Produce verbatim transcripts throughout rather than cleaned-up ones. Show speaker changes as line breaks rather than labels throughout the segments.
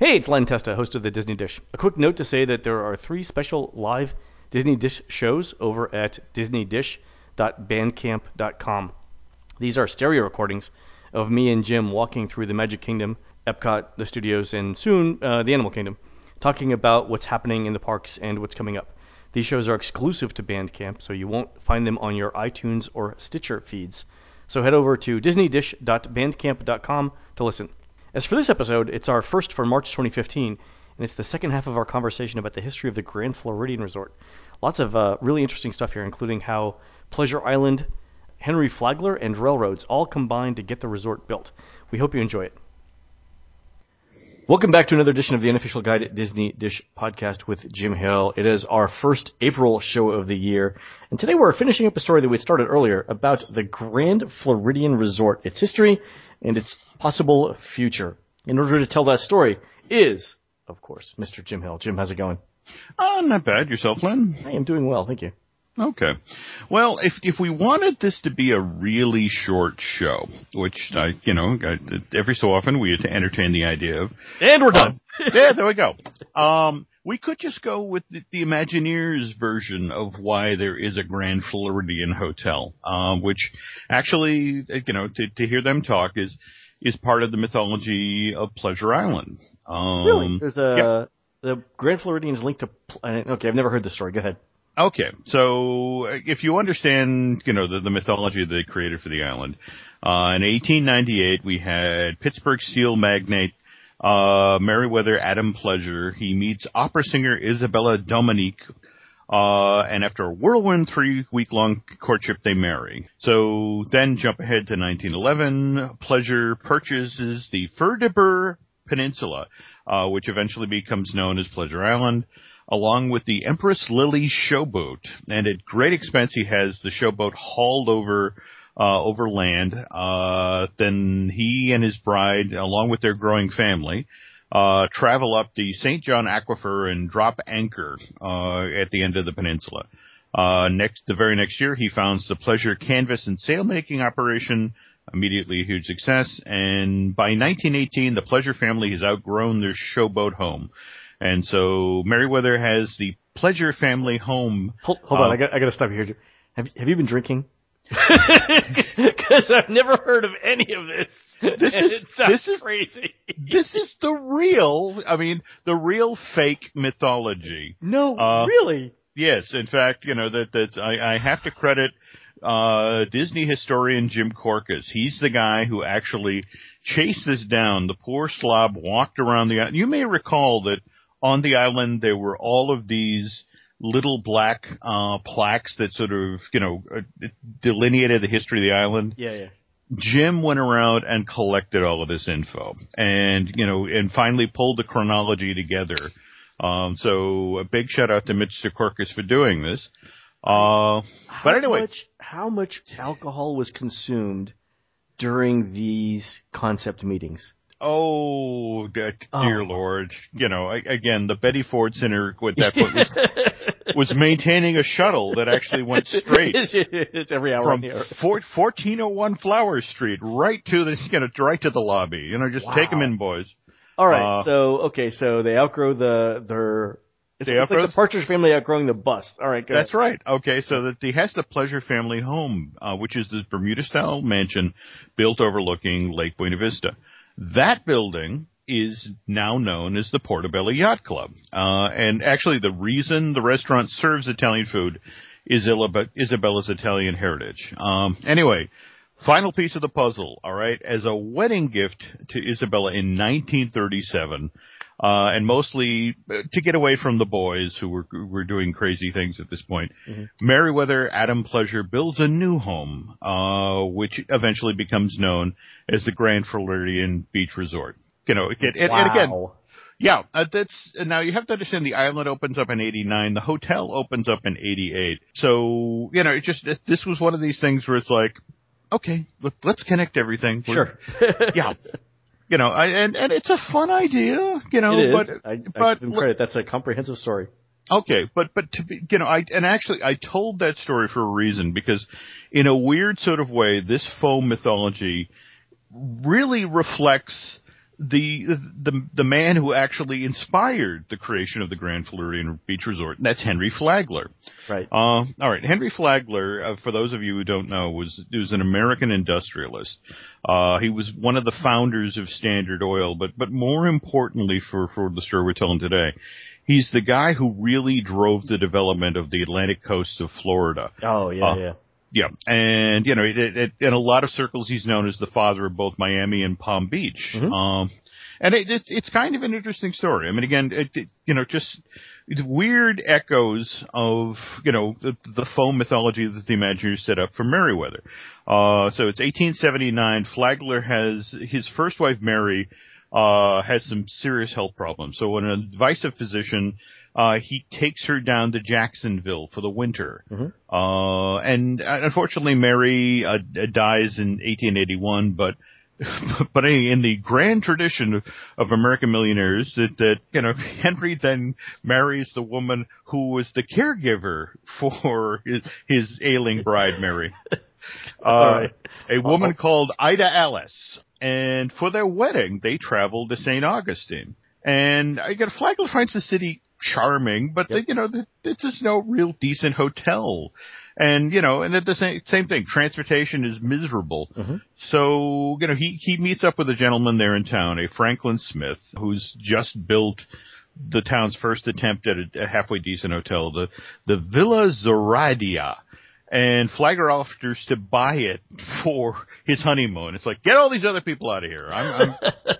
Hey, it's Len Testa, host of the Disney Dish. A quick note to say that there are three special live Disney Dish shows over at disney dish dot bandcamp dot com. These are stereo recordings of me and Jim walking through the Magic Kingdom, Epcot, the studios, and soon uh, the Animal Kingdom, talking about what's happening in the parks and what's coming up. These shows are exclusive to Bandcamp, so you won't find them on your iTunes or Stitcher feeds. So head over to disney dish dot bandcamp dot com to listen. As for this episode, it's our first for March twenty fifteen, and it's the second half of our conversation about the history of the Grand Floridian Resort. Lots of uh, really interesting stuff here, including how Pleasure Island, Henry Flagler, and railroads all combined to get the resort built. We hope you enjoy it. Welcome back to another edition of the Unofficial Guide at Disney Dish podcast with Jim Hill. It is our first April show of the year, and today we're finishing up a story that we started earlier about the Grand Floridian Resort, its history, and its possible future. In order to tell that story is, of course, Mister Jim Hill. Jim, how's it going?
Uh, not bad. Yourself, Len?
I am doing well, thank you.
Okay. Well, if if we wanted this to be a really short show, which I, you know, I, every so often we entertain the idea of,
and we're done.
Uh, yeah, there we go. Um, we could just go with the, the Imagineers version of why there is a Grand Floridian Hotel, um, which actually, you know, to, to hear them talk is is part of the mythology of Pleasure Island. Um,
really? There's a
yeah.
the Grand Floridian's linked to. Okay, I've never heard this story. Go ahead.
Okay, so if you understand, you know, the, the mythology they created for the island, uh, in eighteen ninety-eight we had Pittsburgh steel magnate, uh, Meriwether Adam Pleasure. He meets opera singer Isabella Dominique, uh, and after a whirlwind three-week-long courtship, they marry. So then jump ahead to nineteen eleven, Pleasure purchases the Fur-de-Bur Peninsula, uh, which eventually becomes known as Pleasure Island, along with the Empress Lily showboat. And at great expense, he has the showboat hauled over uh over land. Uh then he and his bride, along with their growing family, uh travel up the Saint John Aquifer and drop anchor uh at the end of the peninsula. Uh next, the very next year, he founds the Pleasure Canvas and Sailmaking operation, immediately a huge success. And by nineteen eighteen, the Pleasure family has outgrown their showboat home. And so Meriwether has the Pleasure family home.
Hold, hold uh, on, I got, I got to stop you here. Have Have you been drinking? Because I've never heard of any of this.
This is
it sounds
this is
crazy.
This is the real. I mean, the real fake mythology.
No,
uh,
really.
Yes, in fact, you know that that's. I, I have to credit uh Disney historian Jim Korkis. He's the guy who actually chased this down. The poor slob walked around the island. You may recall that on the island, there were all of these little black uh plaques that sort of, you know, delineated the history of the island.
Yeah, yeah.
Jim went around and collected all of this info and, you know, and finally pulled the chronology together. Um, so a big shout out to Mister Korkis for doing this. Uh,
how
but anyway.
Much, how much alcohol was consumed during these concept meetings?
Oh, dear
oh.
Lord. You know, again, the Betty Ford Center at that point was, was maintaining a shuttle that actually went straight.
It's every hour
from fourteen oh one Flower Street right to the, you know, right to the lobby. You know, just
wow.
take them in, boys.
All right.
Uh,
so, okay. So they outgrow the, their, it's,
they
it's like the Partridge Family outgrowing the bus. All right. Go
That's
ahead.
right. Okay. So that he has the Pleasure family home, uh, which is the Bermuda style mansion built overlooking Lake Buena Vista. That building is now known as the Portobello Yacht Club. Uh, and actually the reason the restaurant serves Italian food is Isabella's Italian heritage. Um, anyway, final piece of the puzzle, all right? As a wedding gift to Isabella in nineteen thirty-seven, uh, and mostly to get away from the boys who were, who were doing crazy things at this point, mm-hmm. Meriwether Adam Pleasure builds a new home, uh, which eventually becomes known as the Grand Floridian Beach Resort. You know, it, it,
wow.
and again, yeah, uh, that's, now you have to understand the island opens up in eighty-nine, the hotel opens up in eighty-eight. So, you know, it just, it, this was one of these things where it's like, okay, let, let's connect everything.
We're, sure.
yeah. You know, I, and, and it's a fun idea, you know,
it is.
but,
I,
but,
I give him credit. That's a comprehensive story.
Okay, but, but to be, you know, I, and actually I told that story for a reason, because in a weird sort of way, this faux mythology really reflects the the the man who actually inspired the creation of the Grand Floridian Beach Resort, and that's Henry Flagler.
Right.
Uh, all right, Henry Flagler, uh, for those of you who don't know, was was an American industrialist. Uh, he was one of the founders of Standard Oil, but but more importantly for for the story we're telling today, he's the guy who really drove the development of the Atlantic coast of Florida.
Oh yeah,
uh,
yeah.
Yeah, and, you know, it, it, in a lot of circles, he's known as the father of both Miami and Palm Beach.
Mm-hmm.
Um, and it, it's, it's kind of an interesting story. I mean, again, it, it, you know, just weird echoes of, you know, the, the faux mythology that the Imagineers set up for Meriwether. Uh, so it's eighteen seventy-nine. Flagler has, his first wife, Mary, uh, has some serious health problems. So an advice of physician, Uh, he takes her down to Jacksonville for the winter.
Mm-hmm.
Uh, and uh, unfortunately Mary, uh, dies in eighteen eighty-one, but, but in the grand tradition of, of American millionaires that, that, you know, Henry then marries the woman who was the caregiver for his, his ailing bride, Mary. Uh, right. A woman Uh-oh. called Ida Alice. And for their wedding, they traveled to Saint Augustine. And I get Flagler finds the city charming, but yep. the, you know, the, it's just no real decent hotel. And, you know, and at the same, same thing, transportation is miserable. Mm-hmm. So, you know, he, he meets up with a gentleman there in town, a Franklin Smith, who's just built the town's first attempt at a, a halfway decent hotel, the, the Villa Zoraida. And Flagler offers to buy it for his honeymoon. It's like, get all these other people out of here. I'm, I'm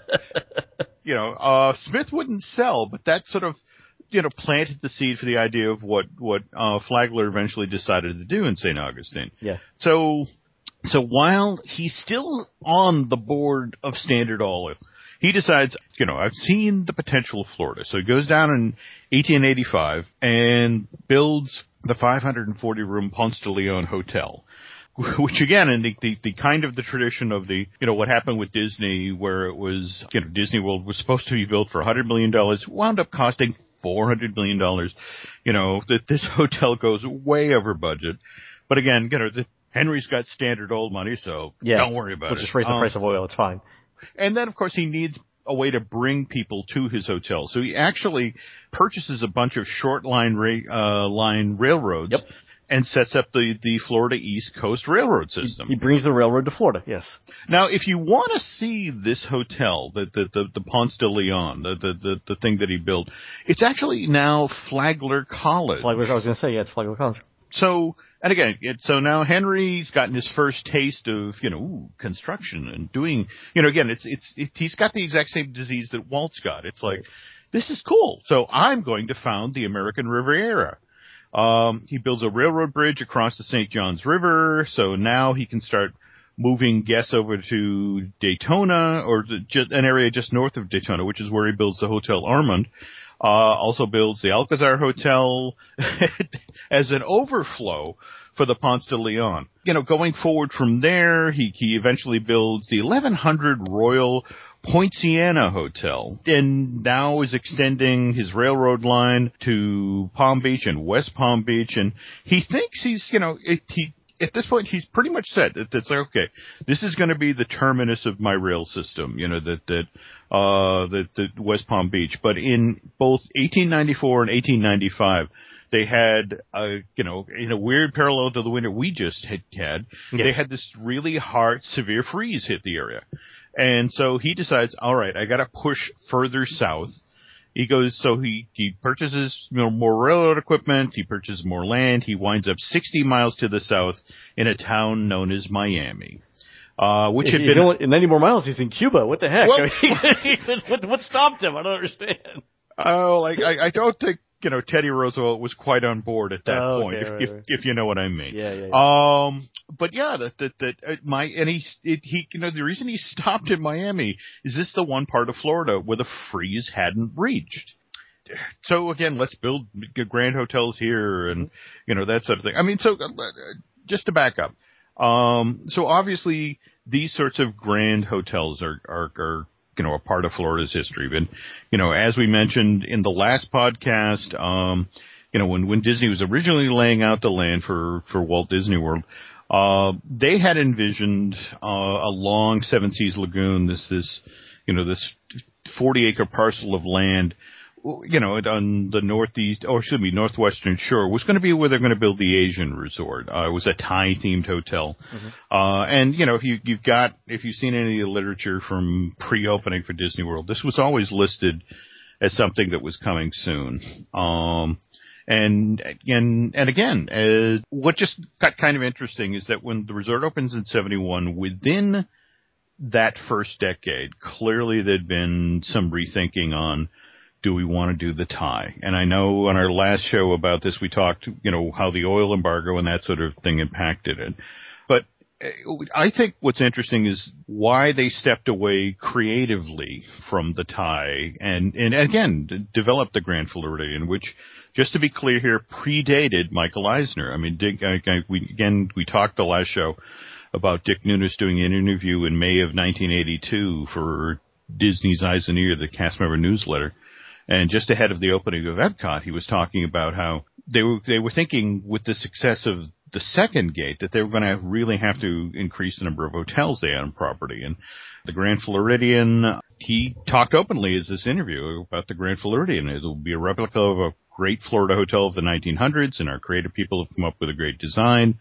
you know, uh, Smith wouldn't sell, but that sort of, you know, planted the seed for the idea of what, what, uh, Flagler eventually decided to do in Saint Augustine.
Yeah.
So, so while he's still on the board of Standard Oil, he decides, you know, I've seen the potential of Florida. So he goes down in eighteen eighty-five and builds the five hundred forty room Ponce de Leon Hotel. Which again, in the, the, the kind of the tradition of the, you know, what happened with Disney, where it was, you know, Disney World was supposed to be built for one hundred million dollars, wound up costing four hundred million dollars. You know, that this hotel goes way over budget. But again, you know, the, Henry's got Standard Oil money, so
yeah,
don't worry about
we'll
it.
We'll just raise the um, price of oil, it's fine.
And then, of course, he needs a way to bring people to his hotel. So he actually purchases a bunch of short line, ra- uh, line railroads.
Yep.
And sets up the, the Florida East Coast Railroad system.
He, he brings the railroad to Florida, yes.
Now, if you want to see this hotel, the, the, the, the Ponce de Leon, the, the, the, the thing that he built, it's actually now Flagler College.
Flagler, I was going to say, yeah, it's Flagler College.
So, and again, it, so now Henry's gotten his first taste of, you know, ooh, construction and doing, you know, again, it's, it's, it, he's got the exact same disease that Walt's got. It's like, this is cool. So I'm going to found the American Riviera. Um, he builds a railroad bridge across the Saint Johns River, so now he can start moving guests over to Daytona, or the, just an area just north of Daytona, which is where he builds the Hotel Armand. Uh, also builds the Alcazar Hotel as an overflow for the Ponce de Leon. You know, going forward from there, he, he eventually builds the eleven hundred Royal Poinciana Hotel, and now is extending his railroad line to Palm Beach and West Palm Beach, and he thinks he's, you know, it, he, at this point, he's pretty much said that it's like, okay, this is going to be the terminus of my rail system, you know, that, that, uh, that, that West Palm Beach. But in both eighteen ninety-four and eighteen ninety-five, they had, uh, you know, in a weird parallel to the winter we just had had, yeah. They had this really hard, severe freeze hit the area. And so he decides, all right, I got to push further south. He goes, so he, he purchases, you know, more railroad equipment. He purchases more land. He winds up sixty miles to the south in a town known as Miami. Uh, which had
he's
been,
in ninety more miles. He's in Cuba. What the heck?
Well,
what, what stopped him? I don't understand.
Oh, like, I, I don't think, you know, Teddy Roosevelt was quite on board at that
oh,
point,
okay,
if,
right,
if,
right.
if you know what I mean.
Yeah, yeah, yeah.
Um, but yeah, that, that, that, uh, my, and he, it, he, you know, the reason he stopped in Miami is this the one part of Florida where the freeze hadn't reached. So again, let's build grand hotels here and, you know, that sort of thing. I mean, so uh, just to back up. Um, so obviously these sorts of grand hotels are, are, are, you know, a part of Florida's history. But, you know, as we mentioned in the last podcast, um, you know, when, when Disney was originally laying out the land for, for Walt Disney World, uh, they had envisioned, uh, a long Seven Seas Lagoon, this, this, you know, this forty acre parcel of land, you know, on the northeast, or excuse me, northwestern shore, was going to be where they're going to build the Asian resort. Uh, it was a Thai-themed hotel. Mm-hmm. Uh, and, you know, if you, you've got, if you've seen any of the literature from pre-opening for Disney World, this was always listed as something that was coming soon. Um, and, and, and again, uh, what just got kind of interesting is that when the resort opens in seventy-one, within that first decade, clearly there'd been some rethinking on, do we want to do the Thai? And I know on our last show about this, we talked, you know, how the oil embargo and that sort of thing impacted it. But I think what's interesting is why they stepped away creatively from the Thai and, and again, developed the Grand Floridian, which, just to be clear here, predated Michael Eisner. I mean, Dick, I, I, we, again, we talked the last show about Dick Nunes doing an interview in May of nineteen eighty-two for Disney's Eyes and Ear, the cast member newsletter. And just ahead of the opening of Epcot, he was talking about how they were they were thinking with the success of the second gate that they were going to really have to increase the number of hotels they had on property. And the Grand Floridian, he talked openly as this interview about the Grand Floridian. It will be a replica of a great Florida hotel of the nineteen hundreds, and our creative people have come up with a great design.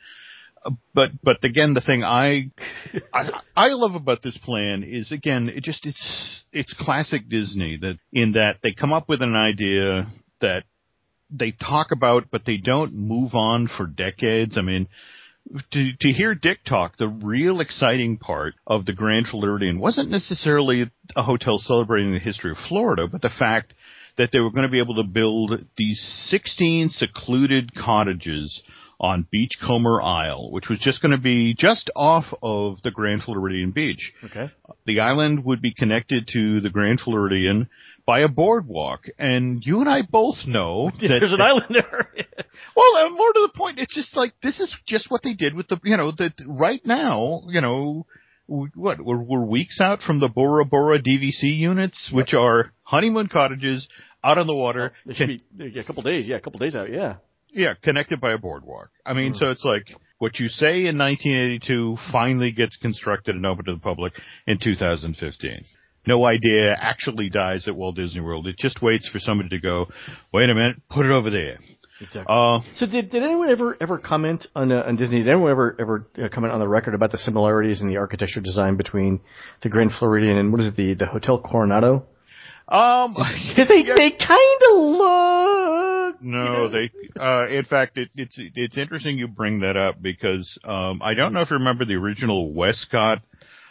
But, but again, the thing I, I, I love about this plan is, again, it just, it's, it's classic Disney that, in that they come up with an idea that they talk about, but they don't move on for decades. I mean, to, to hear Dick talk, the real exciting part of the Grand Floridian wasn't necessarily a hotel celebrating the history of Florida, but the fact that they were going to be able to build these sixteen secluded cottages on Beachcomber Isle, which was just going to be just off of the Grand Floridian beach. Okay. The island would be connected to the Grand Floridian by a boardwalk, and you and I both know
yeah,
that
there's an island there.
Well, uh, more to the point, it's just like this is just what they did with the, you know, that right now, you know, what we're, we're weeks out from the Bora Bora D V C units, which yep. are honeymoon cottages out on the water.
Oh, should be yeah, a couple days, yeah, a couple days out, yeah.
Yeah, connected by a boardwalk. I mean, mm. so it's like what you say in nineteen eighty-two finally gets constructed and open to the public in two thousand fifteen. No idea actually dies at Walt Disney World. It just waits for somebody to go, wait a minute, put it over there.
Exactly. Uh, so did did anyone ever ever comment on uh, on Disney? Did anyone ever ever uh, comment on the record about the similarities in the architecture design between the Grand Floridian and what is it, the the Hotel Coronado?
Um,
they yeah. they kind of look.
No, they. Uh, in fact, it, it's it's interesting you bring that up because um, I don't know if you remember the original Westcott,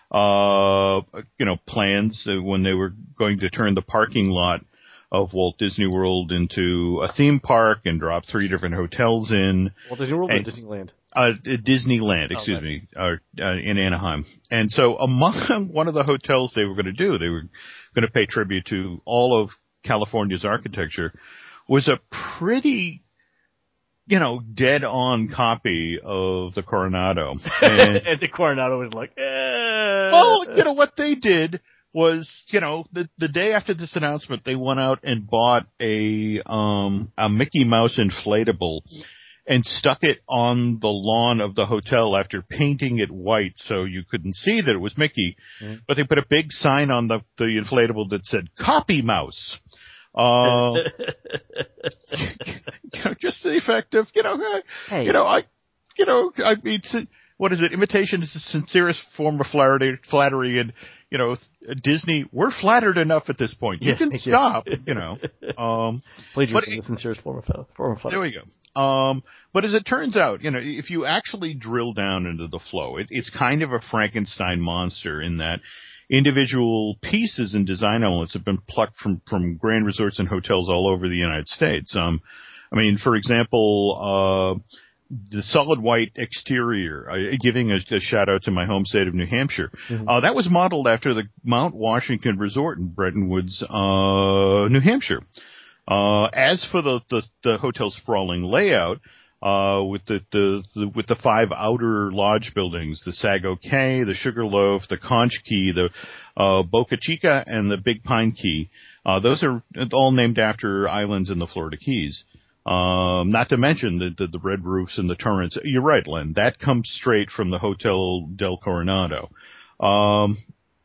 uh, you know, plans when they were going to turn the parking lot of Walt Disney World into a theme park and drop three different hotels in.
Walt Disney World and, or Disneyland? Uh,
Disneyland, excuse oh, right. me, uh, uh, in Anaheim. And so among one of the hotels they were going to do, they were going to pay tribute to all of California's architecture, was a pretty, you know, dead-on copy of the Coronado.
And, and the Coronado was like, eh.
Well, you know, what they did was, you know, the the day after this announcement, they went out and bought a um a Mickey Mouse inflatable and stuck it on the lawn of the hotel after painting it white so you couldn't see that it was Mickey. Mm. But they put a big sign on the the inflatable that said "Copy Mouse." Uh, you know, just the effect of, you know, hey. you know, I, you know, I mean, what is it? Imitation is the sincerest form of flattery, flattery, and you know, Disney, we're flattered enough at this point. You yeah, can stop, you. you know. Um,
Plagiarism is the sincerest form of, form of flattery.
There we go. Um, but as it turns out, you know, if you actually drill down into the flow, it, it's kind of a Frankenstein monster in that individual pieces and design elements have been plucked from, from grand resorts and hotels all over the United States. Um, I mean, for example, uh, the solid white exterior, uh, giving a, a shout out to my home state of New Hampshire, mm-hmm. uh, that was modeled after the Mount Washington Resort in Bretton Woods, uh, New Hampshire. Uh, as for the, the, the hotel's sprawling layout, Uh, with the, the, the, with the five outer lodge buildings, the Sago Cay, the Sugarloaf, the Conch Key, the, uh, Boca Chica, and the Big Pine Key. Uh, those are all named after islands in the Florida Keys. Um, not to mention the, the, the red roofs and the turrets. You're right, Len. That comes straight from the Hotel del Coronado. Um,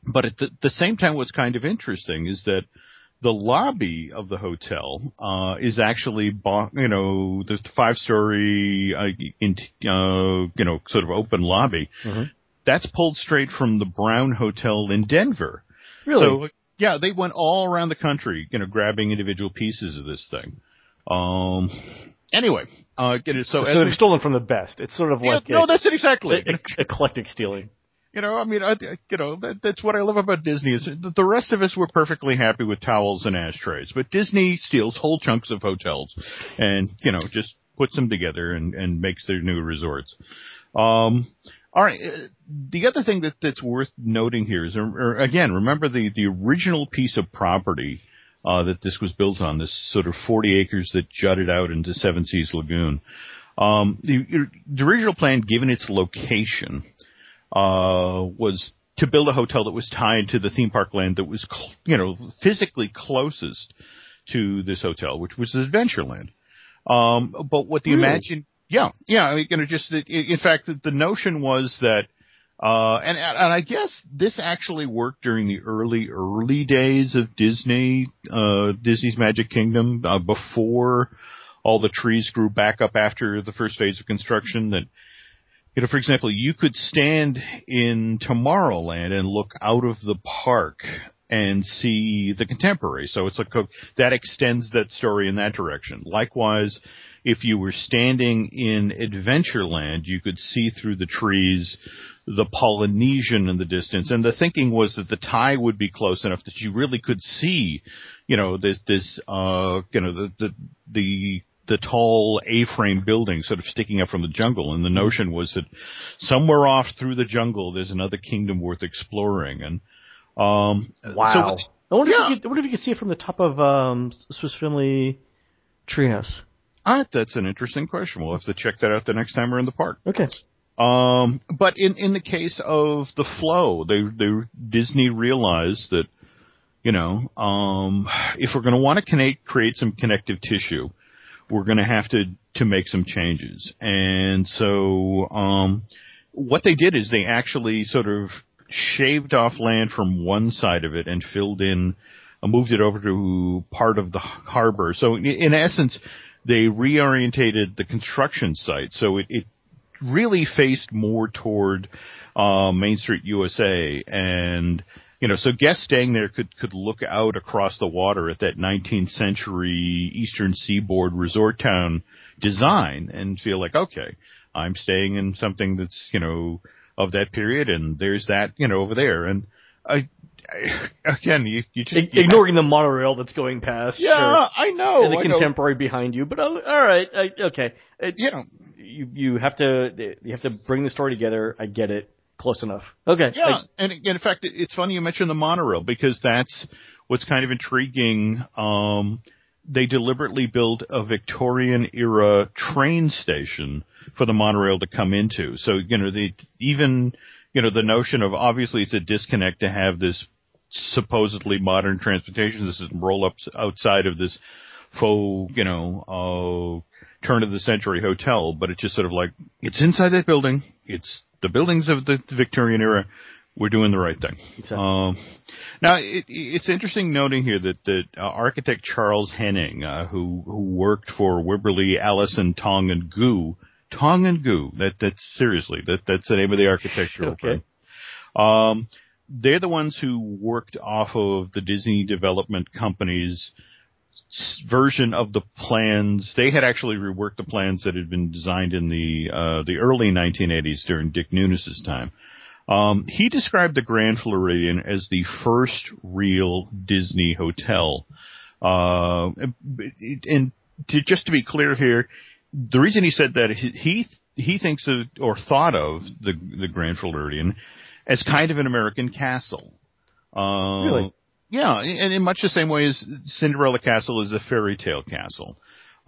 but at the, the same time, what's kind of interesting is that the lobby of the hotel uh, is actually, you know, the five-story, uh, in, uh, you know, sort of open lobby.
Mm-hmm.
That's pulled straight from the Brown Hotel in Denver.
Really?
So, yeah, they went all around the country, you know, grabbing individual pieces of this thing. Um. Anyway, uh, get it. So,
so they've stolen from the best. It's sort of
yeah,
like
no,
a,
that's it exactly.
A, a, eclectic stealing.
You know, I mean, I, you know, that, that's what I love about Disney is the rest of us were perfectly happy with towels and ashtrays, but Disney steals whole chunks of hotels and, you know, just puts them together and, and makes their new resorts. Um, all right. The other thing that, that's worth noting here is, or again, remember the, the original piece of property, uh, that this was built on, this sort of forty acres that jutted out into Seven Seas Lagoon. Um, the, the original plan, given its location, Uh, was to build a hotel that was tied to the theme park land that was, cl- you know, physically closest to this hotel, which was Adventureland. Um, but what the
really?
imagine, yeah, yeah, I mean, you know, just, in fact, the, the notion was that, uh, and, and I guess this actually worked during the early, early days of Disney, uh, Disney's Magic Kingdom, uh, before all the trees grew back up after the first phase of construction that, you know, for example, you could stand in Tomorrowland and look out of the park and see the Contemporary. So it's like a, that extends that story in that direction. Likewise, if you were standing in Adventureland, you could see through the trees the Polynesian in the distance. And the thinking was that the tie would be close enough that you really could see, you know, this, this, uh, you know, the, the, the, the tall A-frame building sort of sticking up from the jungle. And the notion was that somewhere off through the jungle, there's another kingdom worth exploring. And, um,
wow.
So what,
I wonder,
yeah.
if you could, I wonder if you could see it from the top of, um, Swiss Family Treehouse.
Ah, that's an interesting question. We'll have to check that out the next time we're in the park.
Okay.
Um, but in, in the case of the flow, they, they, Disney realized that, you know, um, if we're going to want to connect, create some connective tissue, we're going to have to, to make some changes. And so, um, what they did is they actually sort of shaved off land from one side of it and filled in, uh, moved it over to part of the harbor. So in, in essence, they reorientated the construction site. So it, it really faced more toward, uh, Main Street U S A. And, you know, so guests staying there could, could look out across the water at that nineteenth century Eastern Seaboard resort town design and feel like, okay, I'm staying in something that's, you know, of that period, and there's that, you know, over there. And I, I again, you, you just... You
ignoring have, the monorail that's going past.
Yeah,
or,
I know.
And the
I
Contemporary
know.
behind you, but oh, all right, I, okay. It,
you know,
you, you have to, you have to bring the story together. I get it. Close enough. Okay.
Yeah,
I,
and in fact, it's funny you mentioned the monorail because that's what's kind of intriguing. Um, they deliberately built a Victorian-era train station for the monorail to come into. So, you know, they even, you know, the notion of obviously it's a disconnect to have this supposedly modern transportation system roll up outside of this faux, you know, uh, turn of the century hotel, but it's just sort of like, it's inside that building. It's the buildings of the Victorian era. We're doing the right thing.
Exactly.
Um, now, it, it's interesting noting here that, that uh, architect Charles Henning, uh, who, who worked for Wibberley, Allison, Tong, and Gu, Tong and Gu, that, that's seriously, that, that's the name of the architectural
okay.
firm. Um, they're the ones who worked off of the Disney Development Company's version of the plans. They had actually reworked the plans that had been designed in the uh, the early nineteen eighties during Dick Nunes's time. Um, he described the Grand Floridian as the first real Disney hotel. Uh, and to, just to be clear here, the reason he said that he he thinks of or thought of the the Grand Floridian as kind of an American castle. Uh,
really?
Yeah, and in much the same way as Cinderella Castle is a fairy tale castle.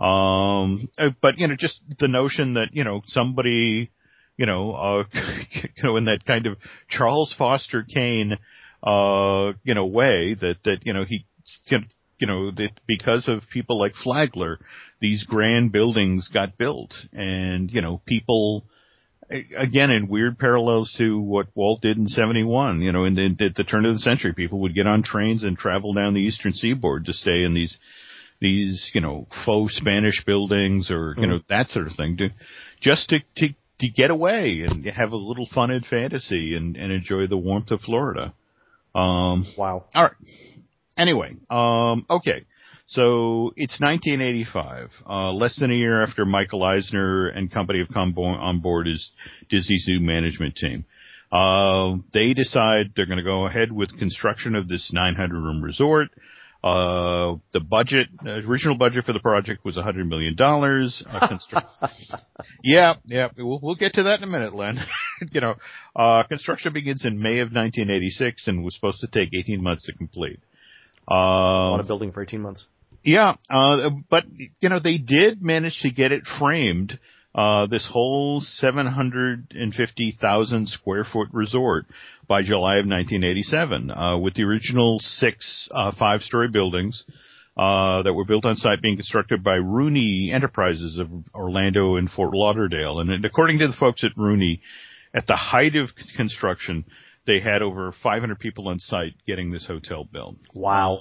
Um, but, you know, just the notion that, you know, somebody, you know, uh, you know, in that kind of Charles Foster Kane, uh, you know, way that, that, you know, he, you know, that because of people like Flagler, these grand buildings got built and, you know, people, again, in weird parallels to what Walt did in seventy-one, you know, in the, at the turn of the century, people would get on trains and travel down the eastern seaboard to stay in these, these, you know, faux Spanish buildings or, you mm. know, that sort of thing, to, just to, to, to get away and have a little fun and fantasy and, and enjoy the warmth of Florida. Um,
wow.
All right. Anyway, um, okay. So it's nineteen eighty-five, uh, less than a year after Michael Eisner and company have come bo- on board his Disney Zoo management team. Uh, they decide they're going to go ahead with construction of this nine hundred room resort. Uh, the budget, uh, original budget for the project was one hundred million dollars. Uh, constru- yeah, yeah, we'll, we'll get to that in a minute, Len. you know, uh, construction begins in May of nineteen eighty-six and was supposed to take eighteen months to complete. Uh,
a lot of building for eighteen months.
Yeah, uh, but, you know, they did manage to get it framed, uh, this whole seven hundred fifty thousand square foot resort by July of nineteen eighty-seven, uh, with the original six, uh, five-story buildings, uh, that were built on site being constructed by Rooney Enterprises of Orlando and Fort Lauderdale. And according to the folks at Rooney, at the height of construction, they had over five hundred people on site getting this hotel built.
Wow.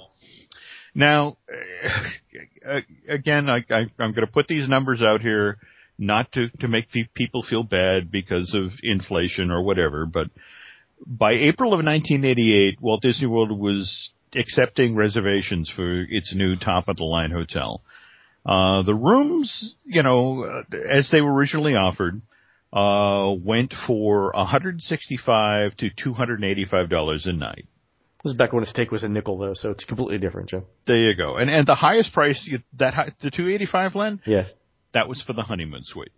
Now, again, I, I, I'm going to put these numbers out here not to, to make people feel bad because of inflation or whatever, but by April of nineteen eighty-eight, Walt Disney World was accepting reservations for its new top-of-the-line hotel. Uh, the rooms, you know, as they were originally offered, uh, went for one hundred sixty-five dollars to two hundred eighty-five dollars a night.
This is back when a steak was a nickel, though, so it's completely different, Joe.
There you go. And and the highest price, that high, the two eighty-five, Len?
Yeah.
That was for the honeymoon suite.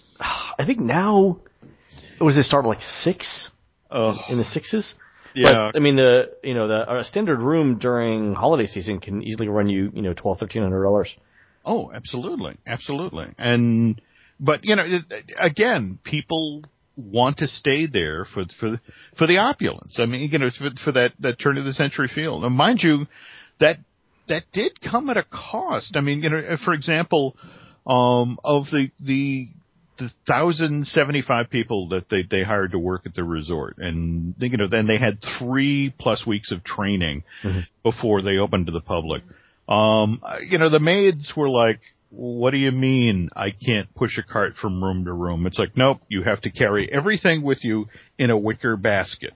I think now, was it start like six?
Oh.
In the sixes?
Yeah.
But, I mean, the you know the a standard room during holiday season can easily run you you know twelve, thirteen hundred dollars.
Oh, absolutely, absolutely. And but you know, again, people want to stay there for for for the opulence. I mean, you know, for, for that that turn of the century feel. Now, mind you, that that did come at a cost. I mean, you know, for example, um, of the the the one thousand seventy-five people that they they hired to work at the resort, and you know, then they had three plus weeks of training mm-hmm. before they opened to the public. Um, you know, the maids were like, what do you mean I can't push a cart from room to room? It's like, nope, you have to carry everything with you in a wicker basket.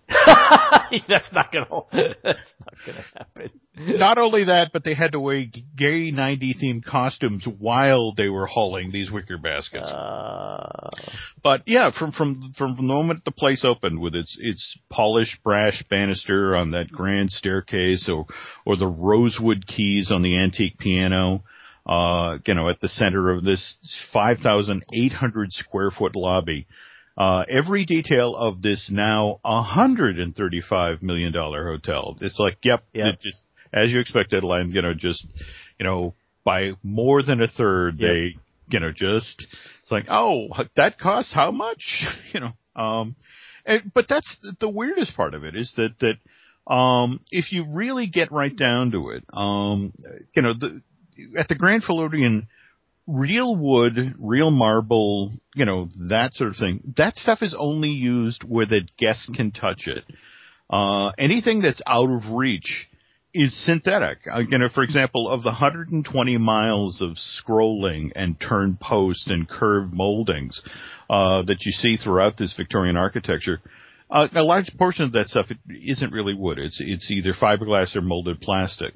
That's not gonna, that's not gonna happen.
Not only that, but they had to wear gay nineties themed costumes while they were hauling these wicker baskets.
Uh...
But yeah, from, from, from the moment the place opened with its, its polished brass banister on that grand staircase or, or the rosewood keys on the antique piano, Uh, you know, at the center of this five thousand eight hundred square foot lobby. Uh, every detail of this now one hundred thirty-five million dollars hotel. It's like, yep,
yep.
It just, as you expected, Len, you know, just, you know, by more than a third, yep. they, you know, just, it's like, oh, that costs how much? you know, um, and, but that's the weirdest part of it is that, that, um, if you really get right down to it, um, you know, the, at the Grand Floridian, real wood, real marble, you know, that sort of thing, that stuff is only used where the guest can touch it. Uh, anything that's out of reach is synthetic. Uh, you know, for example, of the one hundred twenty miles of scrolling and turned posts and curved moldings, uh, that you see throughout this Victorian architecture, uh, a large portion of that stuff isn't really wood. It's, it's either fiberglass or molded plastic.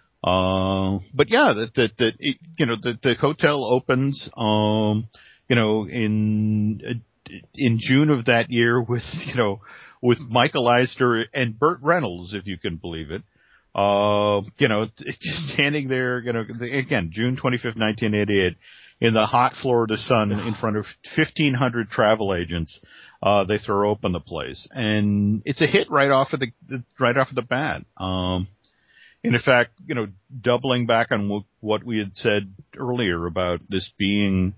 Uh, but yeah, that, that, that, it, you know, the, the hotel opens, um, you know, in, in June of that year with, you know, with Michael Eisner and Burt Reynolds, if you can believe it. Uh, you know, standing there, you know, again, June twenty-fifth, nineteen eighty-eight, in the hot Florida sun in front of fifteen hundred travel agents, uh, they throw open the place. And it's a hit right off of the, right off of the bat. Um, And in fact, you know, doubling back on what we had said earlier about this being,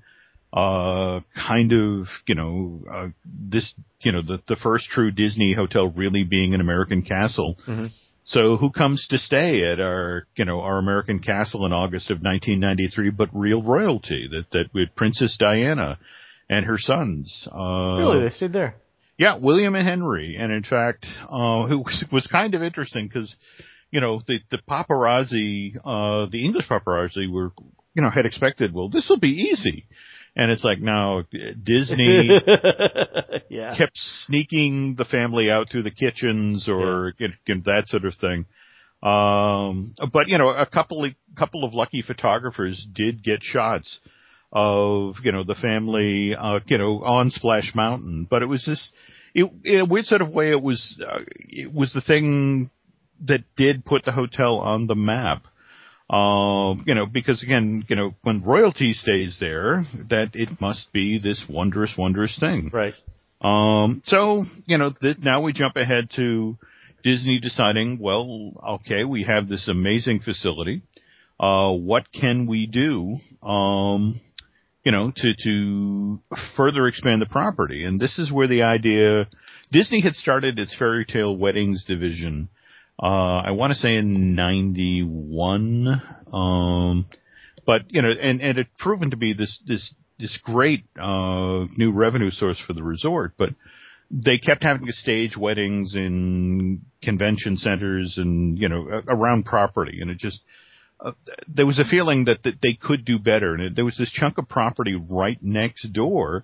uh, kind of, you know, uh, this, you know, the, the first true Disney hotel really being an American castle.
Mm-hmm.
So who comes to stay at our, you know, our American castle in August of nineteen ninety-three, but real royalty that, that with Princess Diana and her sons. Uh,
Really, they stayed there.
Yeah, William and Henry, and in fact, uh, it was, was kind of interesting because, you know, the the paparazzi, uh, the English paparazzi were, you know, had expected, well, this will be easy. And it's like, no, Disney
yeah.
kept sneaking the family out through the kitchens or yeah. you know, that sort of thing. Um, but, you know, a couple of, couple of lucky photographers did get shots of, you know, the family, uh, you know, on Splash Mountain. But it was this, it, in a weird sort of way, it was, uh, it was the thing that did put the hotel on the map. Uh, you know, because again, you know, when royalty stays there, that it must be this wondrous, wondrous thing.
Right.
Um, so, you know, th- now we jump ahead to Disney deciding, well, okay, we have this amazing facility. Uh, what can we do, um, you know, to, to further expand the property? And this is where the idea, Disney had started its fairy tale weddings division Uh, I want to say in ninety-one, um, but, you know, and, and it proven to be this, this, this great, uh, new revenue source for the resort, but they kept having to stage weddings in convention centers and, you know, around property. And it just, uh, there was a feeling that, that they could do better. And it, there was this chunk of property right next door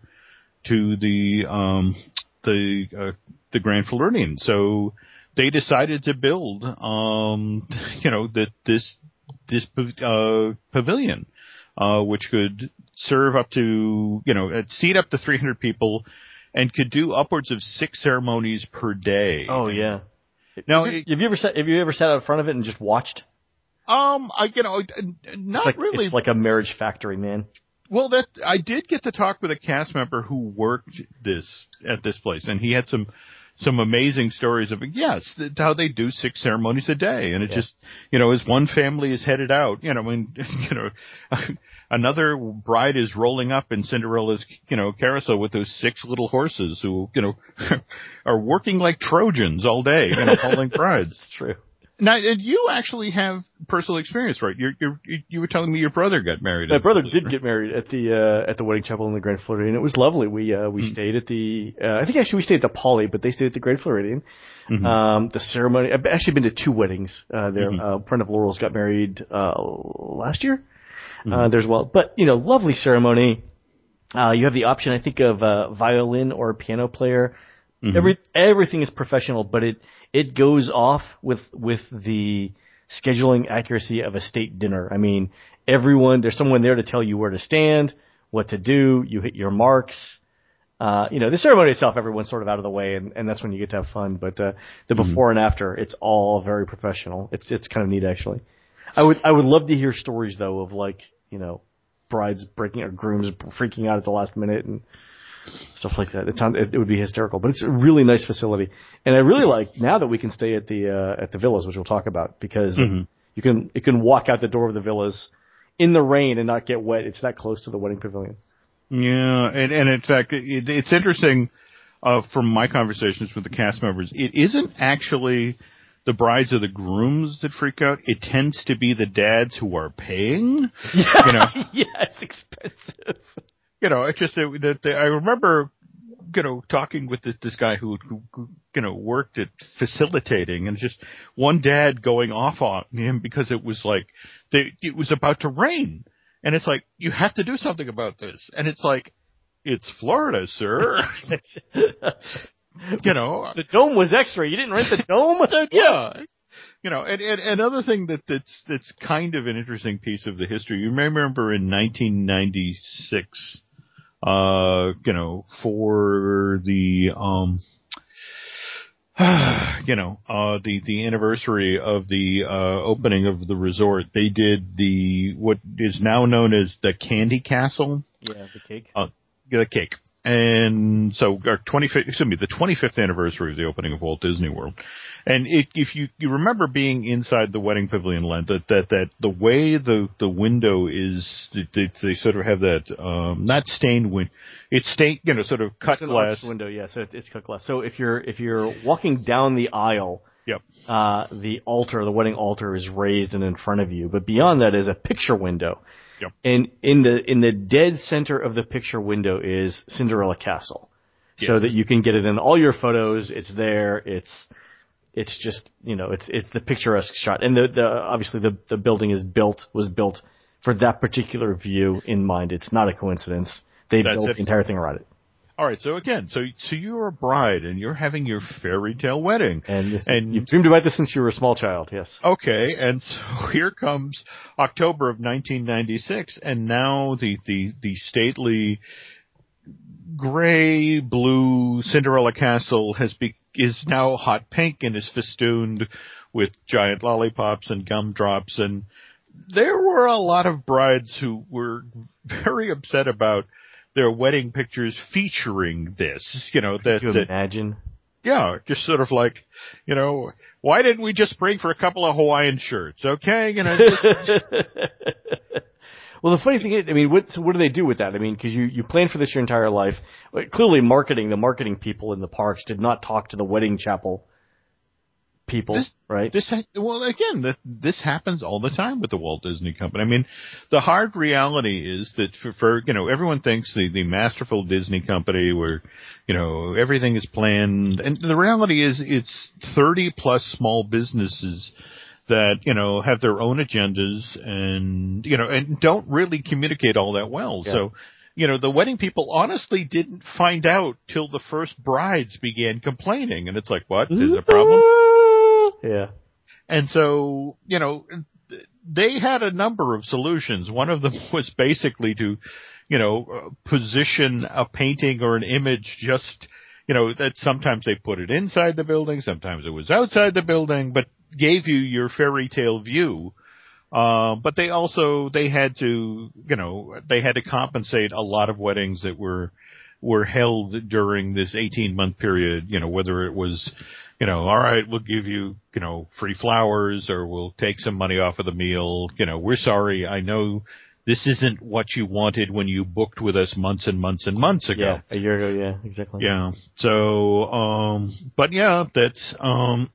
to the, um, the, uh, the Grand Floridian. So, they decided to build, um, you know, that this, this, uh, pavilion, uh, which could serve up to, you know, seat up to three hundred people and could do upwards of six ceremonies per day.
Oh, yeah.
Now,
have you, have you ever sat, have you ever sat out in front of it and just watched?
Um, I, you know, not
it's like,
really.
It's like a marriage factory, man.
Well, that, I did get to talk with a cast member who worked this, at this place, and he had some, some amazing stories of, yes, how they do six ceremonies a day. And it yeah. just, you know, as one family is headed out, you know, and, you know, another bride is rolling up in Cinderella's, you know, carousel with those six little horses who, you know, are working like Trojans all day, you know, hauling brides.
It's true.
Now, and you actually have personal experience, right? You're, you're, you were telling me your brother got married.
My brother did get married at the uh, at the wedding chapel in the Grand Floridian. It was lovely. We uh, we mm. stayed at the uh, I think actually we stayed at the Poly, but they stayed at the Grand Floridian. Mm-hmm. Um, the ceremony. I've actually been to two weddings uh, there. Mm-hmm. Uh, a friend of Laurel's got married uh, last year. Mm-hmm. Uh, there's well, but you know, lovely ceremony. Uh, you have the option, I think, of uh, violin or piano player. Mm-hmm. Every everything is professional, but it it goes off with with the scheduling accuracy of a state dinner. I mean, everyone there's someone there to tell you where to stand, what to do. You hit your marks. Uh, you know, the ceremony itself, everyone's sort of out of the way, and, and that's when you get to have fun. But uh, the mm-hmm. before and after, it's all very professional. It's it's kind of neat, actually. I would I would love to hear stories though of like you know brides breaking or grooms freaking out at the last minute and stuff like that. It sounds it would be hysterical, but it's a really nice facility, and I really like now that we can stay at the uh, at the villas, which we'll talk about, because mm-hmm. you can you can walk out the door of the villas in the rain and not get wet. It's that close to the wedding pavilion.
Yeah, and, and in fact, it, it's interesting uh, from my conversations with the cast members. It isn't actually the brides or the grooms that freak out. It tends to be the dads who are paying.
Yeah,
you know?
yeah, it's expensive.
You know, it's just that, that I remember, you know, talking with this, this guy who, who, who, you know, worked at facilitating, and just one dad going off on him because it was like, they, it was about to rain. And it's like, you have to do something about this. And it's like, it's Florida, sir. You know.
The dome was extra. You didn't rent the dome?
Yeah. You know, and, and another thing that, that's, that's kind of an interesting piece of the history. You may remember in nineteen ninety-six, uh, you know, for the, um, you know, uh, the, the anniversary of the, uh, opening of the resort, they did the, what is now known as the Candy Castle.
Yeah, the cake.
Uh, the cake. And so our twenty-fifth, excuse me, the twenty-fifth anniversary of the opening of Walt Disney World. And it, if you, you remember being inside the wedding pavilion, Len, that, that, that the way the, the window is, they, they sort of have that, um, not stained window, it's stained, you know, sort of cut
it's an
glass.
Arched window, yeah, so it, it's cut glass. So if you're, if you're walking down the aisle,
yep.
uh, the altar, the wedding altar is raised and in front of you, but beyond that is a picture window.
Yep.
And in the in the dead center of the picture window is Cinderella Castle, yes. So that you can get it in all your photos. It's there. It's it's just you know it's it's the picturesque shot. And the, the obviously the the building is built was built for that particular view in mind. It's not a coincidence. They
That's
built
it.
the entire thing around it.
All right, so again, so so you're a bride and you're having your fairy tale wedding,
and, this,
and
you've dreamed about this since you were a small child. Yes.
Okay, and so here comes October of nineteen ninety-six, and now the the the stately gray blue Cinderella Castle has be, is now hot pink and is festooned with giant lollipops and gumdrops, and there were a lot of brides who were very upset about their wedding pictures featuring this, you know, that,
Can you
that,
imagine?
Yeah, just sort of like, you know, why didn't we just bring for a couple of Hawaiian shirts, okay? You know, just,
well, the funny thing is, I mean, what, so what do they do with that? I mean, because you, you plan for this your entire life. Clearly, marketing, the marketing people in the parks did not talk to the wedding chapel people,
this,
right?
This, well, again, this, this happens all the time with the Walt Disney Company. I mean, the hard reality is that for, for you know, everyone thinks the, the masterful Disney Company where, you know, everything is planned. And the reality is it's thirty plus small businesses that, you know, have their own agendas and, you know, and don't really communicate all that well. Yeah. So, you know, the wedding people honestly didn't find out till the first brides began complaining. And it's like, what? There's a problem?
Yeah.
And so, you know, they had a number of solutions. One of them was basically to, you know, position a painting or an image just, you know, that sometimes they put it inside the building, sometimes it was outside the building, but gave you your fairy tale view. Uh, but they also, they had to, you know, they had to compensate a lot of weddings that were, were held during this eighteen month period, you know, whether it was, you know, all right, we'll give you, you know, free flowers or we'll take some money off of the meal. You know, we're sorry. I know this isn't what you wanted when you booked with us months and months and months ago.
Yeah, a year ago. Yeah, exactly.
Yeah. So, um, but yeah, that's, um,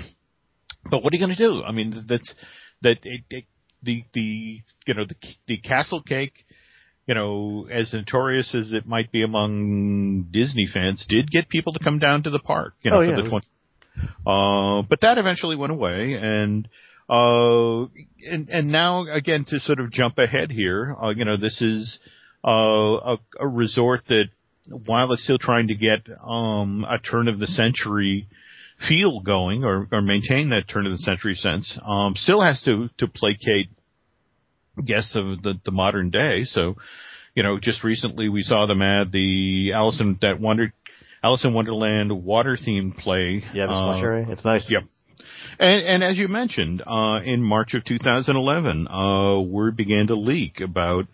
but what are you going to do? I mean, that's, that, it, it, the, the, you know, the, the castle cake, you know, as notorious as it might be among Disney fans, did get people to come down to the park, you know,
oh,
for
yeah,
the twenty. Uh, but that eventually went away, and uh, and and now again to sort of jump ahead here, uh, you know, this is uh, a, a resort that, while it's still trying to get um, a turn of the century feel going or, or maintain that turn of the century sense, um, still has to to placate guests of the, the modern day. So, you know, just recently we saw them add the Alice in that Wonder. Alice in Wonderland water-themed play.
Yeah, the splash
uh,
area. It's nice.
Yep. And, and as you mentioned, uh, in March of two thousand eleven, uh, word began to leak about,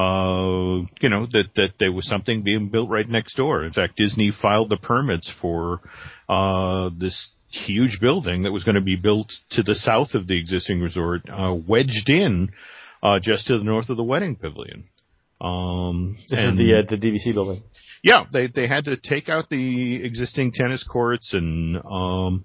uh, you know, that, that there was something being built right next door. In fact, Disney filed the permits for, uh, this huge building that was going to be built to the south of the existing resort, uh, wedged in, uh, just to the north of the wedding pavilion. Um,
this
and,
is the, uh, the D V C building.
Yeah, they they had to take out the existing tennis courts and um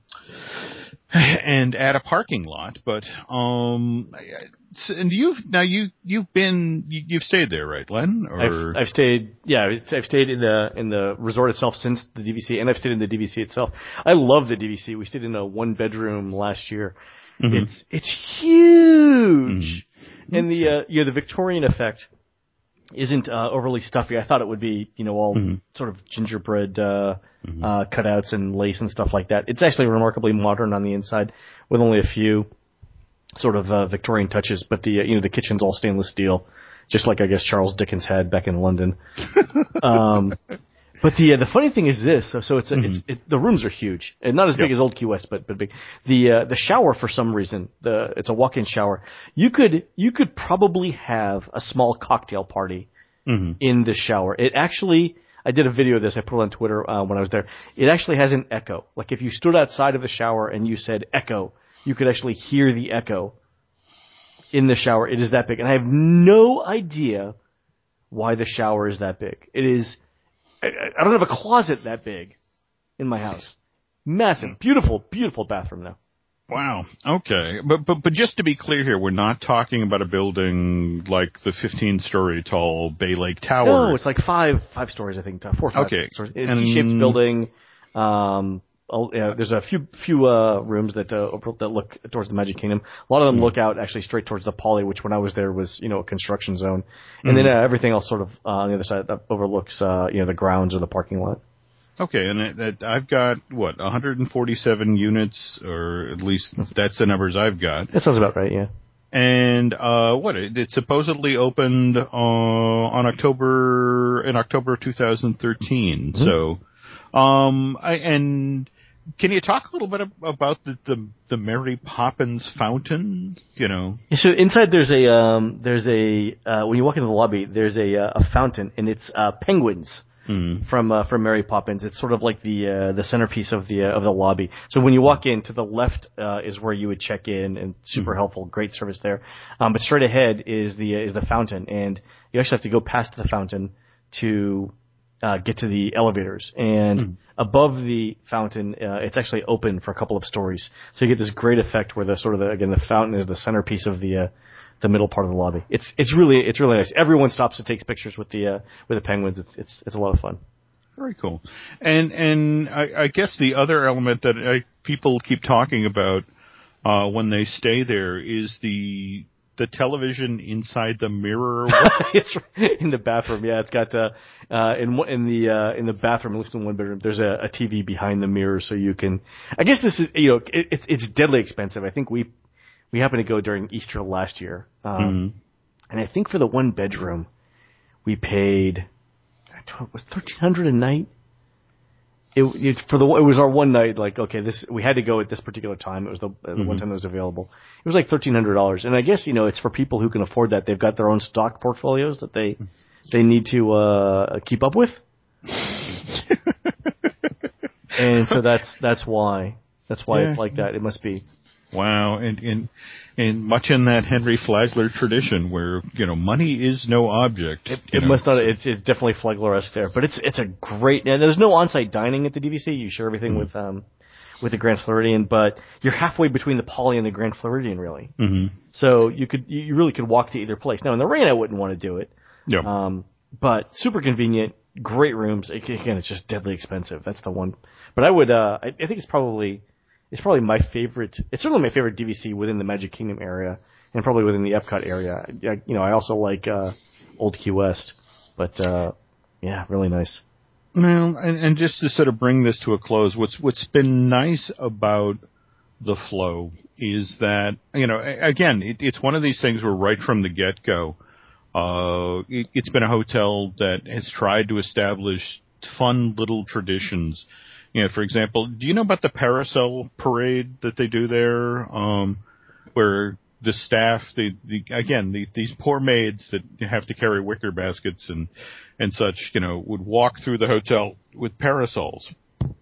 and add a parking lot. But um and you've now you you've been you, you've stayed there, right, Len? Or
I've, I've stayed, yeah, I've stayed in the in the resort itself since the D V C, and I've stayed in the D V C itself. I love the D V C. We stayed in a one bedroom last year. Mm-hmm. It's it's huge, mm-hmm. and the uh, yeah the Victorian effect isn't uh, overly stuffy. I thought it would be, you know, all mm-hmm. sort of gingerbread uh, mm-hmm. uh, cutouts and lace and stuff like that. It's actually remarkably modern on the inside, with only a few sort of uh, Victorian touches. But the uh, you know the kitchen's all stainless steel, just like I guess Charles Dickens had back in London. um, but the uh, the funny thing is this: so, so it's, a, mm-hmm. it's it, the rooms are huge, and not as yep. big as Old Key West, but but big. The uh, the shower, for some reason, the it's a walk-in shower. You could you could probably have a small cocktail party mm-hmm. in the shower. It actually, I did a video of this. I put it on Twitter uh, when I was there. It actually has an echo. Like if you stood outside of the shower and you said echo, you could actually hear the echo in the shower. It is that big, and I have no idea why the shower is that big. It is. I don't have a closet that big in my house. Massive, beautiful, beautiful bathroom now.
Wow. Okay. But, but, but just to be clear here, we're not talking about a building like the fifteen-story tall Bay Lake Tower.
No, it's like five, five stories, I think, four or five
okay.
stories. It's a
And-
T-shaped building. Um, oh, yeah, there's a few, few, uh, rooms that, uh, that look towards the Magic Kingdom. A lot of them mm. look out actually straight towards the Poly, which when I was there was, you know, a construction zone. And mm. then uh, everything else sort of, uh, on the other side that overlooks, uh, you know, the grounds or the parking lot.
Okay, and it, it, I've got, what, one hundred forty-seven units, or at least that's the numbers I've got.
That sounds about right, yeah.
And, uh, what, it, it supposedly opened, uh, on October, in October of two thousand thirteen. Mm-hmm. So, um, I, and can you talk a little bit about the, the, the Mary Poppins fountain, you know?
Yeah, so inside there's a, um, there's a, uh, when you walk into the lobby, there's a, uh, a fountain, and it's, uh, penguins. Mm. From uh, from Mary Poppins. It's sort of like the uh, the centerpiece of the uh, of the lobby. So when you walk in, to the left uh, is where you would check in, and super mm. helpful, great service there. Um, but straight ahead is the uh, is the fountain, and you actually have to go past the fountain to uh, get to the elevators. And mm. above the fountain, uh, it's actually open for a couple of stories, so you get this great effect where the sort of the, again the fountain is the centerpiece of the uh, the middle part of the lobby. It's it's really it's really nice. Everyone stops and takes pictures with the uh, with the penguins. It's it's it's a lot of fun.
Very cool. And and I, I guess the other element that I, people keep talking about uh, when they stay there is the the television inside the mirror.
It's in the bathroom. Yeah, it's got uh, uh in in the uh, in the bathroom, at least in one bedroom, there's a, a T V behind the mirror, so you can. I guess this is you know it, it's it's deadly expensive. I think we. We happened to go during Easter last year, um, mm-hmm. and I think for the one bedroom, we paid it was thirteen hundred a night. It, it for the it was our one night. Like okay, this we had to go at this particular time. It was the, the mm-hmm. one time it was available. It was like thirteen hundred dollars, and I guess you know it's for people who can afford that. They've got their own stock portfolios that they they need to uh, keep up with, and so that's that's why that's why yeah. it's like that. It must be.
Wow, and, and and much in that Henry Flagler tradition, where you know money is no object.
It, it must not. It's it's definitely Flagler-esque there, but it's it's a great. And there's no on-site dining at the D V C. You share everything mm-hmm. with um with the Grand Floridian, but you're halfway between the Poly and the Grand Floridian, really. Mm-hmm. So you could you really could walk to either place. Now in the rain, I wouldn't want to do it.
Yeah.
Um, but super convenient, great rooms. Again, it's just deadly expensive. That's the one. But I would. Uh, I, I think it's probably. It's probably my favorite. It's certainly my favorite D V C within the Magic Kingdom area, and probably within the Epcot area. I, you know, I also like uh, Old Key West, but uh, yeah, really nice.
Well, and, and just to sort of bring this to a close, what's what's been nice about the flow is that you know, again, it, it's one of these things where right from the get go, uh, it, it's been a hotel that has tried to establish fun little traditions. You know, for example, do you know about the Parasol Parade that they do there, um, where the staff, the, the again, the, these poor maids that have to carry wicker baskets and, and such, you know, would walk through the hotel with parasols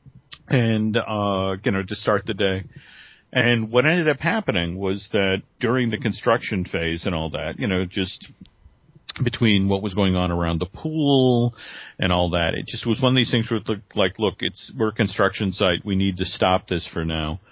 and, uh, you know, to start the day. And what ended up happening was that during the construction phase and all that, you know, just between what was going on around the pool and all that, it just was one of these things where it looked like, look, it's we're a construction site. We need to stop this for now.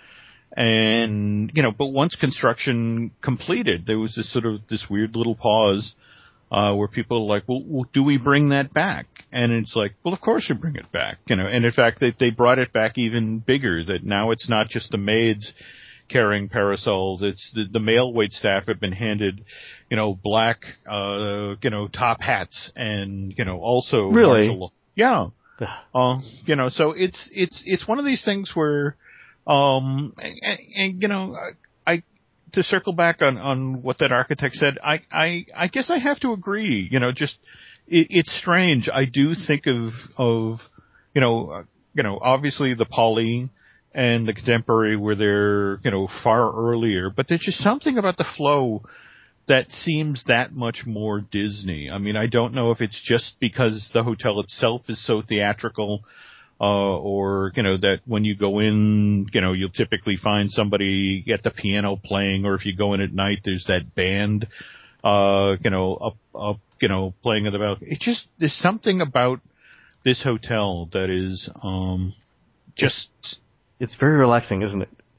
And, you know, but once construction completed, there was this sort of this weird little pause uh, where people are like, well, well, do we bring that back? And it's like, well, of course we bring it back. You know, and in fact, they, they brought it back even bigger, that now it's not just the maids carrying parasols. It's the, the male wait staff have been handed, you know, black, uh, you know, top hats and, you know, also.
Really?
Martial, yeah. Uh, you know, so it's, it's, it's one of these things where, um, and, and you know, I, to circle back on, on what that architect said, I, I, I guess I have to agree, you know, just, it, it's strange. I do think of, of, you know, uh, you know, obviously the Poly and the Contemporary were there, you know, far earlier, but there's just something about the flow that seems that much more Disney. I mean, I don't know if it's just because the hotel itself is so theatrical, uh, or, you know, that when you go in, you know, you'll typically find somebody at the piano playing, or if you go in at night, there's that band, uh, you know, up, up, you know, playing in the balcony. It's just, there's something about this hotel that is, um, just...
It's very relaxing, isn't it?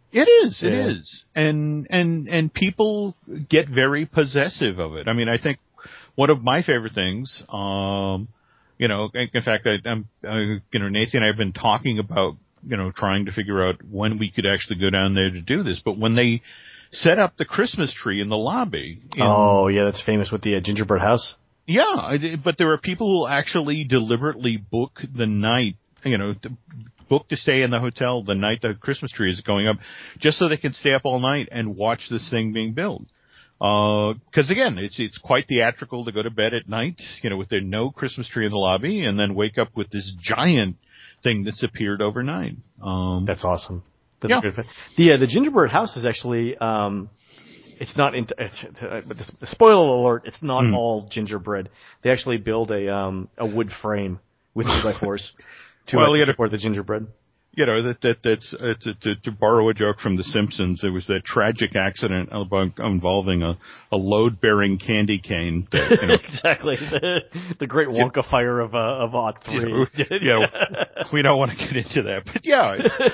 It is, it
Yeah.
is. And, and, and people get very possessive of it. I mean, I think one of my favorite things, um, you know, in in fact, I, I'm, uh, you know, Nancy and I have been talking about, you know, trying to figure out when we could actually go down there to do this. But when they set up the Christmas tree in the lobby. In,
oh, yeah, that's famous with the uh, gingerbread house.
Yeah, I, but there are people who actually deliberately book the night, you know, to book to stay in the hotel the night the Christmas tree is going up, just so they can stay up all night and watch this thing being built. Uh, cause again, it's, it's quite theatrical to go to bed at night, you know, with there no Christmas tree in the lobby and then wake up with this giant thing that's appeared overnight. Um,
That's awesome. That's
yeah.
a good fit. The, uh, the gingerbread house is actually, um, it's not, in, it's, uh, but the, the spoiler alert, it's not
Mm.
all gingerbread. They actually build a, um, a wood frame with two by fours to,
Well,
uh,
you
to
know-
support the gingerbread.
You know, that, that, that's, uh, to, to, to borrow a joke from The Simpsons, there was that tragic accident about, involving a, a load-bearing candy cane that, you know,
Exactly. The, the great Wonka fire of, uh, of Ot
you
three.
know, yeah, we don't want to get into that, but yeah,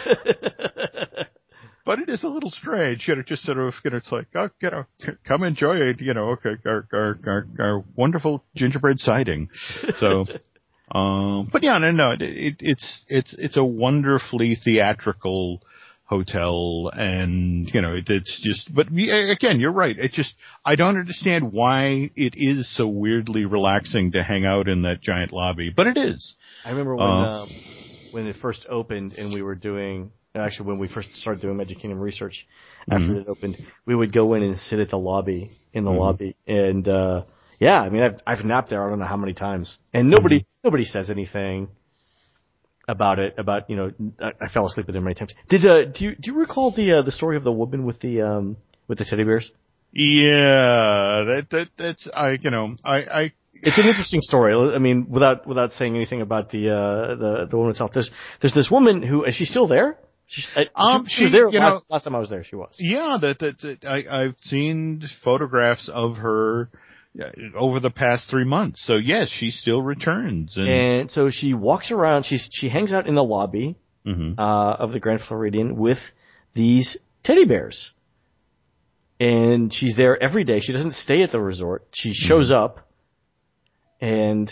it's, but it is a little strange, you know, just sort of, you know, it's like, oh, you know, come enjoy it, you know, okay, our, our, our, our wonderful gingerbread siding. So, um, but yeah, no, no, it, it, it's, it's, it's a wonderfully theatrical hotel and, you know, it, it's just, but again, you're right. It's just, I don't understand why it is so weirdly relaxing to hang out in that giant lobby, but it is.
I remember when,
Uh,
um, when it first opened and we were doing, actually when we first started doing Magic Kingdom research after
Mhm.
it opened, we would go in and sit at the lobby, in the
Mhm.
lobby. And, uh, yeah, I mean, I've, I've napped there I don't know how many times. And nobody,
Mhm.
nobody says anything about it, about, you know, I, I fell asleep there many times. Did, uh, do you, do you recall the, uh, the story of the woman with the, um, with the teddy bears?
Yeah, that, that, that's, I, you know, I, I,
It's an interesting story. I mean, without without saying anything about the uh, the the woman itself, there's there's this woman who is she still there? She's, I,
Um,
she, she was
she-
there
you
last,
know-
last time I was there. She was.
yeah, that, that, that I, I've seen photographs of her uh, over the past three months. So yes, she still returns. And,
And so she walks around. She's she hangs out in the lobby
Mhm.
uh, of the Grand Floridian with these teddy bears, and she's there every day. She doesn't stay at the resort. She shows up and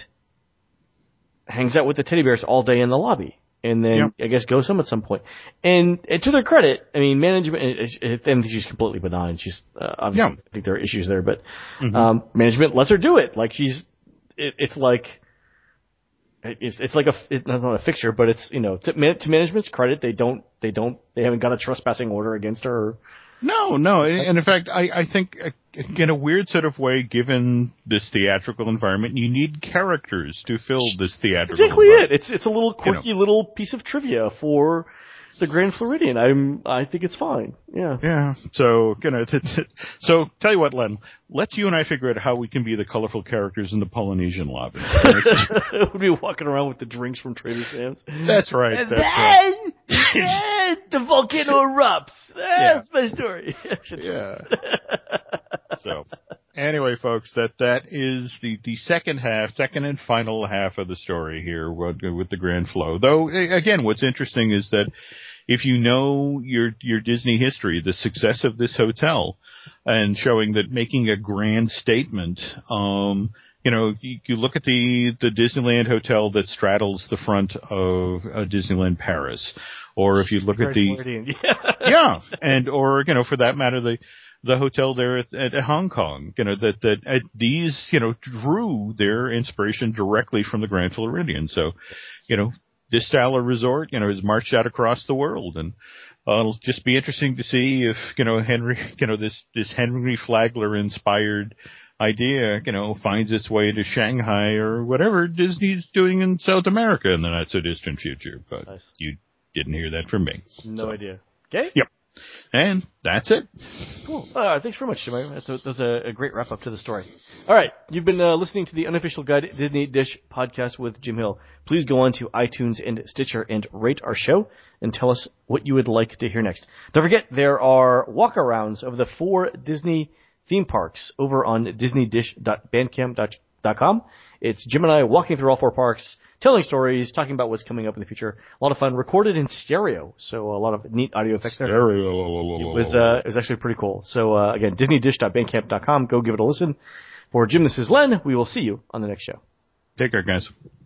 hangs out with the teddy bears all day in the lobby. And then I guess goes home at some point. And, and to their credit, I mean, management, it, it, and she's completely benign. She's, uh, obviously,
Yeah.
I think there are issues there, but,
Mhm.
um, management lets her do it. Like she's, it, it's like, it's, it's like a, it's not a fixture, but it's, you know, to, man, to management's credit, they don't, they don't, they haven't got a trespassing order against her. Or,
No, no, and and in fact, I, I think uh, in a weird sort of way, given this theatrical environment, you need characters to fill this theatrical.
That's exactly
environment.
it. It's, it's a little quirky
You know.
little piece of trivia for the Grand Floridian. I'm, I think it's fine. Yeah.
Yeah. So, you know, t- t- so tell you what, Len, let's you and I figure out how we can be the colorful characters in the Polynesian lobby.
We'd be walking around with the drinks from Trader Sam's.
That's right.
And
That's right.
then, then the volcano erupts. That's my story.
Yeah. So, anyway, folks, that that is the, the second half, second and final half of the story here with, with the Grand Flow. Though, again, what's interesting is that if you know your your Disney history, the success of this hotel, and showing that making a grand statement, um, you know, you, you look at the the Disneyland hotel that straddles the front of uh, Disneyland Paris, or if you look at the
yeah.
yeah, and or you know, for that matter, the the hotel there at, at Hong Kong, you know, that that at these you know drew their inspiration directly from the Grand Floridian. So, you know, this style of resort, you know, has marched out across the world, and uh, it'll just be interesting to see if you know Henry, you know, this this Henry Flagler inspired idea, you know, finds its way to Shanghai or whatever Disney's doing in South America in the not so distant future. But
Nice.
you didn't hear that from me.
No
so.
idea. Okay.
Yep. And that's it.
Cool. Uh, thanks very much, Jim. That was, that was a, a great wrap-up to the story. All right. You've been uh, listening to the Unofficial Guide Disney Dish podcast with Jim Hill. Please go on to iTunes and Stitcher and rate our show and tell us what you would like to hear next. Don't forget, there are walkarounds of the four Disney theme parks over on disney dish dot bandcamp dot com.
It's Jim and I walking through all four parks, telling stories, talking about what's coming up in the future. A lot of fun, recorded in stereo, so a lot of neat audio effects there.
Stereo.
It was uh, it was actually pretty cool. So uh, again, disney dish dot bandcamp dot com. Go give it a listen. For Jim, this is Len. We will see you on the next show.
Take care, guys.